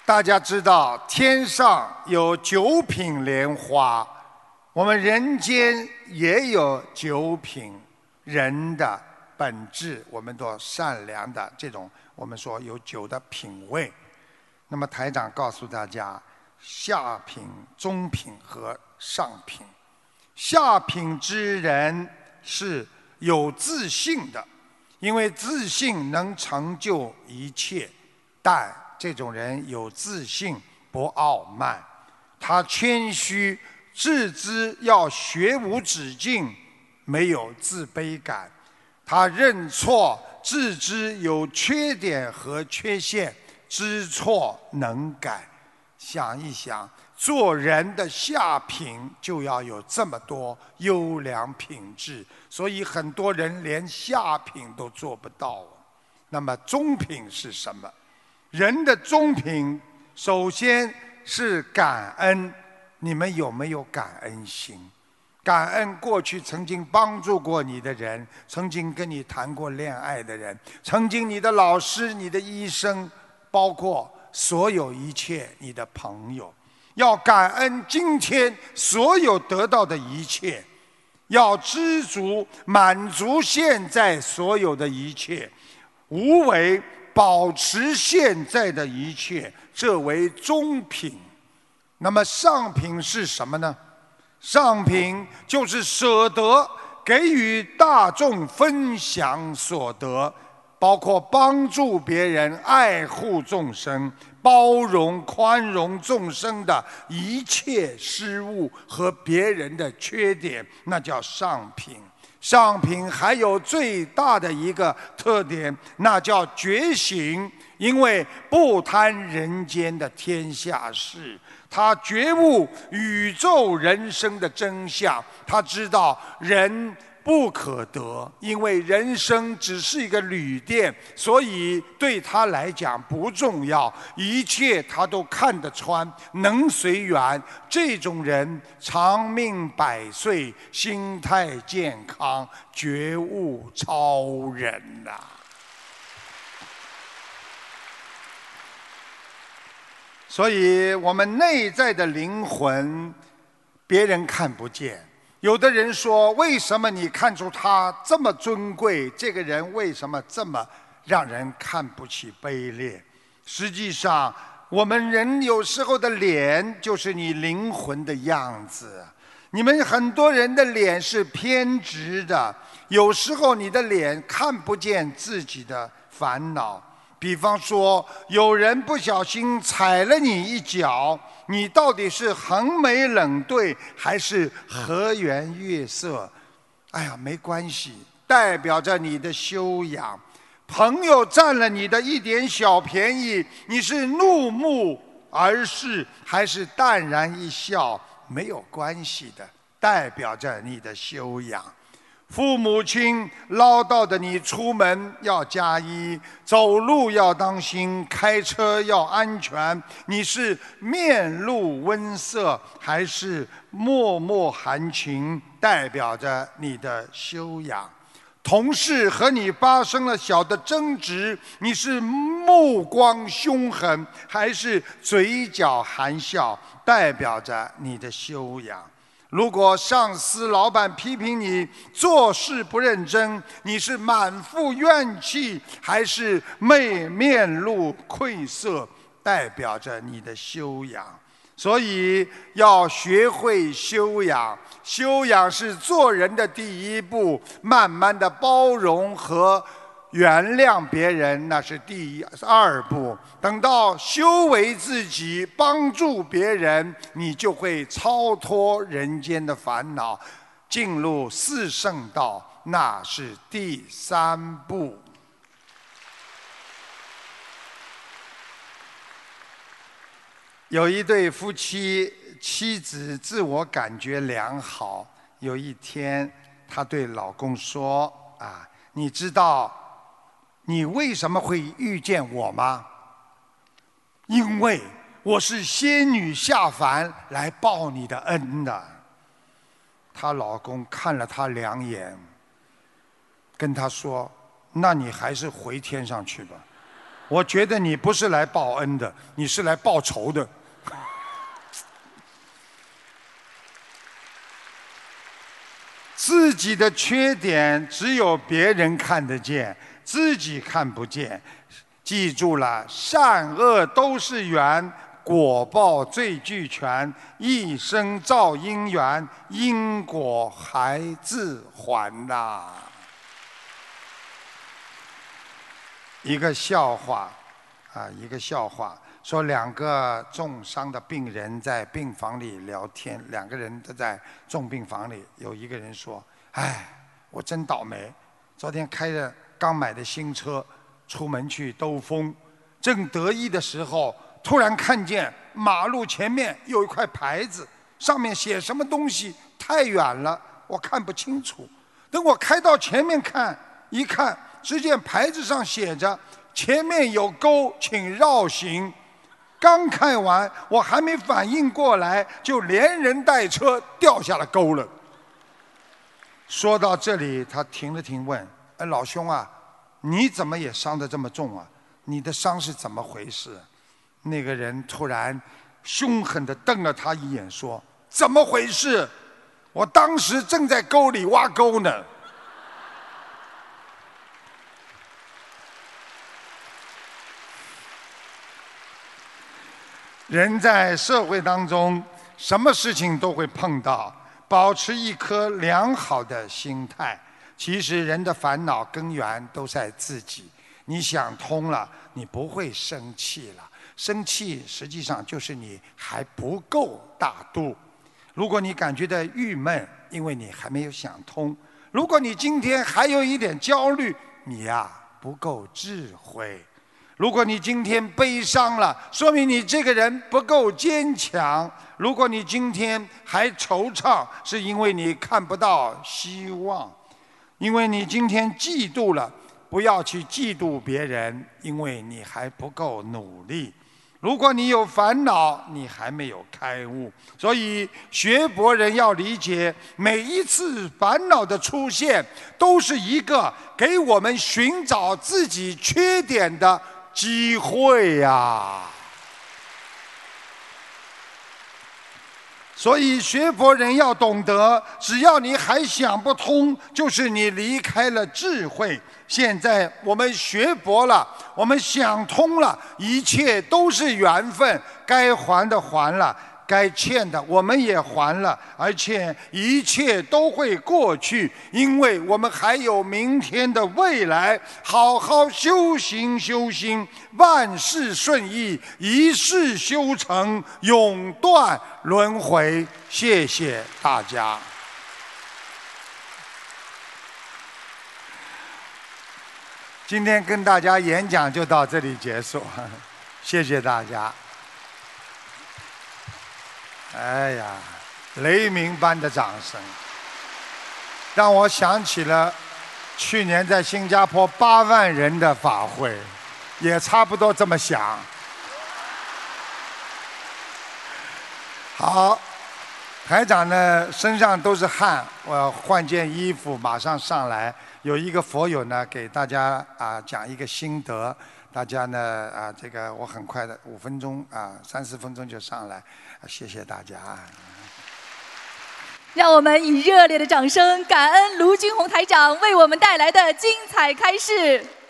大家知道天上有九品莲花，我们人间也有九品人的本质，我们都善良的这种，我们说有九的品位。那么台长告诉大家，下品、中品和上品。下品之人是有自信的，因为自信能成就一切，但这种人有自信，不傲慢，他谦虚，自知要学无止境，没有自卑感，他认错，自知有缺点和缺陷，知错能改。想一想，做人的下品就要有这么多优良品质，所以很多人连下品都做不到。那么中品是什么？人的中品首先是感恩，你们有没有感恩心？感恩过去曾经帮助过你的人，曾经跟你谈过恋爱的人，曾经你的老师、你的医生，包括所有一切你的朋友。要感恩今天所有得到的一切，要知足满足现在所有的一切，无为保持现在的一切，这为中品。那么上品是什么呢？上品就是舍得给予大众分享所得，包括帮助别人、爱护众生、包容宽容众生的一切失误和别人的缺点，那叫上品。上品还有最大的一个特点，那叫觉醒，因为不贪人间的天下事，他觉悟宇宙人生的真相，他知道人不可得，因为人生只是一个旅店，所以对他来讲不重要，一切他都看得穿，能随缘。这种人长命百岁，心态健康，觉悟超人呐！所以我们内在的灵魂，别人看不见。有的人说，为什么你看出他这么尊贵？这个人为什么这么让人看不起卑劣？实际上，我们人有时候的脸就是你灵魂的样子。你们很多人的脸是偏执的，有时候你的脸看不见自己的烦恼。比方说，有人不小心踩了你一脚，你到底是横眉冷对还是和颜悦色？哎呀，没关系，代表着你的修养。朋友占了你的一点小便宜，你是怒目而视还是淡然一笑？没有关系的，代表着你的修养。父母亲唠叨的你出门要加衣，走路要当心，开车要安全。你是面露温色还是脉脉含情，代表着你的修养。同事和你发生了小的争执，你是目光凶狠还是嘴角含笑，代表着你的修养。如果上司、老板批评你做事不认真，你是满腹怨气还是面露愧色，代表着你的修养。所以要学会修养，修养是做人的第一步，慢慢的包容和原谅别人，那是第二步。等到修为自己，帮助别人，你就会超脱人间的烦恼，进入四圣道，那是第三步。有一对夫妻，妻子自我感觉良好。有一天，她对老公说：“啊，你知道你为什么会遇见我吗？因为我是仙女下凡来报你的恩的。”她老公看了她两眼，跟她说：“那你还是回天上去吧。” 我觉得你不是来报恩的，你是来报仇的。自己的缺点只有别人看得见，自己看不见。记住了，善恶都是缘，果报最俱全，一生造因缘，因果还自还呐。一个笑话，一个笑话，说两个重伤的病人在病房里聊天，两个人都在重病房里，有一个人说：“哎，我真倒霉，昨天开着刚买的新车，出门去兜风，正得意的时候，突然看见马路前面有一块牌子，上面写什么东西，太远了，我看不清楚。等我开到前面看，一看，只见牌子上写着前面有沟，请绕行。刚看完，我还没反应过来，就连人带车掉下了沟了。”说到这里，他停了停，问：“哎，老兄啊，你怎么也伤得这么重啊？你的伤是怎么回事？”那个人突然凶狠地瞪了他一眼，说：“怎么回事？我当时正在沟里挖沟呢。”人在社会当中，什么事情都会碰到，保持一颗良好的心态。其实人的烦恼根源都在自己，你想通了，你不会生气了。生气实际上就是你还不够大度。如果你感觉到郁闷，因为你还没有想通；如果你今天还有一点焦虑，你不够智慧。如果你今天悲伤了，说明你这个人不够坚强；如果你今天还惆怅，是因为你看不到希望。因为你今天嫉妒了，不要去嫉妒别人，因为你还不够努力。如果你有烦恼，你还没有开悟。所以学佛人要理解，每一次烦恼的出现，都是一个给我们寻找自己缺点的机会呀。所以学佛人要懂得，只要你还想不通，就是你离开了智慧。现在我们学佛了，我们想通了，一切都是缘分，该还的还了，该欠的我们也还了，而且一切都会过去，因为我们还有明天的未来。好好修行修心，万事顺意，一世修成，永断轮回。谢谢大家。今天跟大家演讲就到这里结束，谢谢大家。哎呀，雷鸣般的掌声，让我想起了去年在新加坡8万人的法会，也差不多这么响。好，台长呢身上都是汗，我换件衣服马上上来。有一个佛友呢给大家讲一个心得，大家呢这个我很快的5分钟3、4分钟就上来，谢谢大家。 让我们以热烈的掌声感恩卢军宏台长为我们带来的精彩开示。